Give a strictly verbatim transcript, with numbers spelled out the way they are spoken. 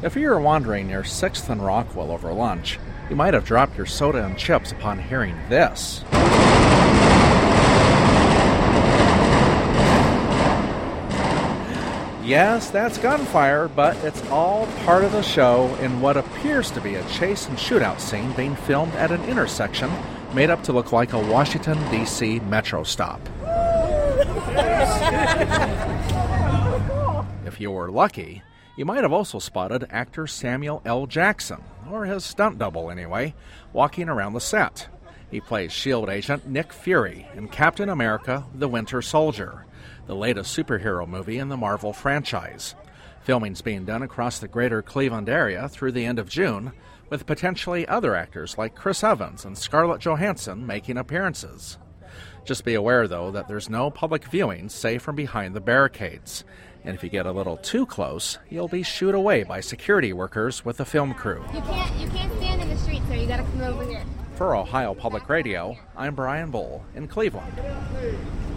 If you were wandering near sixth and Rockwell over lunch, you might have dropped your soda and chips upon hearing this. Yes, that's gunfire, but it's all part of the show in what appears to be a chase and shootout scene being filmed at an intersection made up to look like a Washington, D C metro stop. If you were lucky, you might have also spotted actor Samuel L. Jackson, or his stunt double anyway, walking around the set. He plays SHIELD agent Nick Fury in Captain America: The Winter Soldier, the latest superhero movie in the Marvel franchise. Filming's being done across the greater Cleveland area through the end of June, with potentially other actors like Chris Evans and Scarlett Johansson making appearances. Just be aware, though, that there's no public viewing, say from behind the barricades. And if you get a little too close, you'll be shooed away by security workers with the film crew. You can't, you can't stand in the street, sir. You gotta come over here. For Ohio Public Radio, I'm Brian Bull in Cleveland.